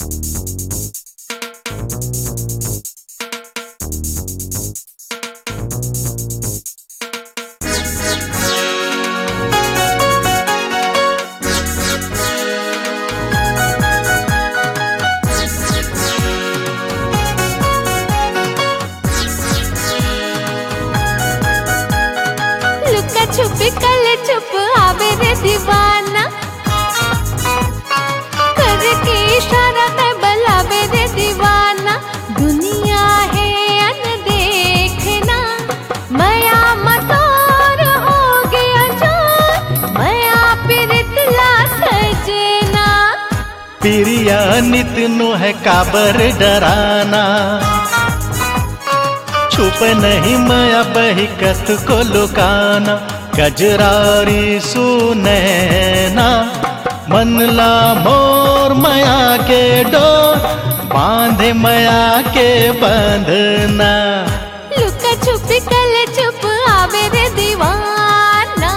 लुका छुपी कल चुप आवे रे दीवाना, करके इशारा ते बुलावे रे दीवाना। दुनिया है अनदेखना, मया मतोर हो गया जान, मया पिरतला सजना। पिरिया नित नो है काबर डराना, छुप नहीं मया बहिकत को लुकाना। गजरारी सुनैना मनला मोर मया के डोर, बांधे मया के बंधना। लुका छुपी कल चुप आवे रे दीवाना।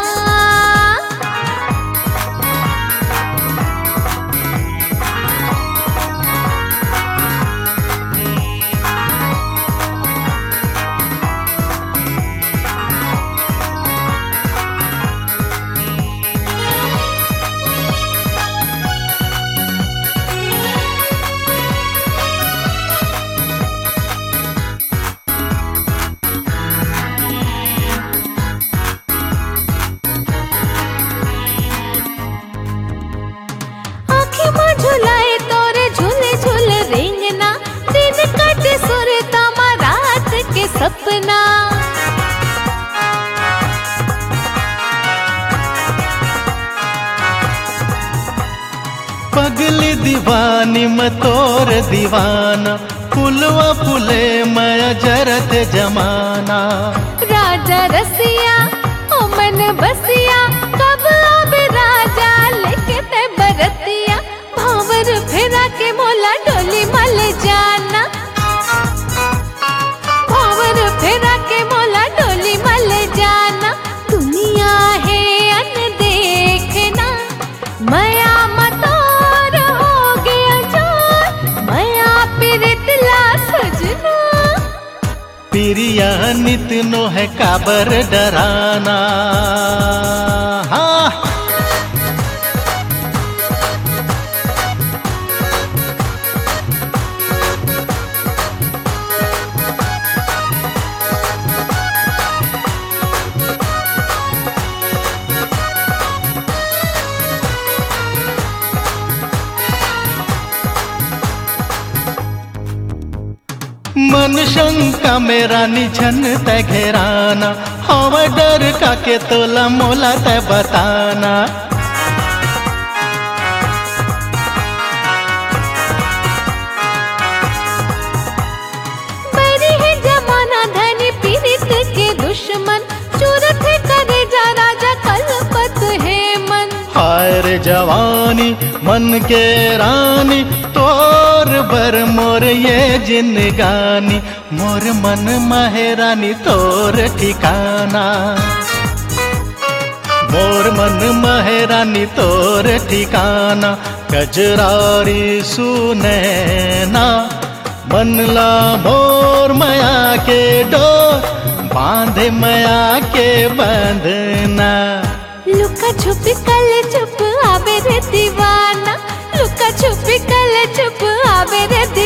झुलाए तोरे झूले झूले रेंगना, दिन कटे सुरता मा रात के सपना। पगली दीवानी म तोर दीवाना, फुलवा फुले मया जरत जमाना। राजा रसिया ओ मन बसिया, कब आवे राजा लेके ते बरतिया। भावर फेरा के मोला डोली मल जाना, भावर फेरा के मोला डोली मल जाना। दुनिया है अनदेखना, मया मतोर हो गया जान, मया पिरतला सजना। पिरिया नित नो है काबर डराना। हाँ मन शंका मेरा निछन तय घेराना, हवा डर का के तोला मोला तय बताना। बड़ी है जमाना धनी पीड़ित के दुश्मन, चूरत है करे जा राजा कलपत है मन। हाय रे जवानी मन के रानी, तोर बर मोर ये जिनगानी। मोर मन महरानी तोर ठिकाना, मोर मन महरानी तोर ठिकाना। गजरारी सुनैना मनला मोर मया के डोर, बांधे मया के बंधना। लुका छुपी कल चुप आवे रे दीवाना, लुका छुपी कल चुप आवे रे दीवाना।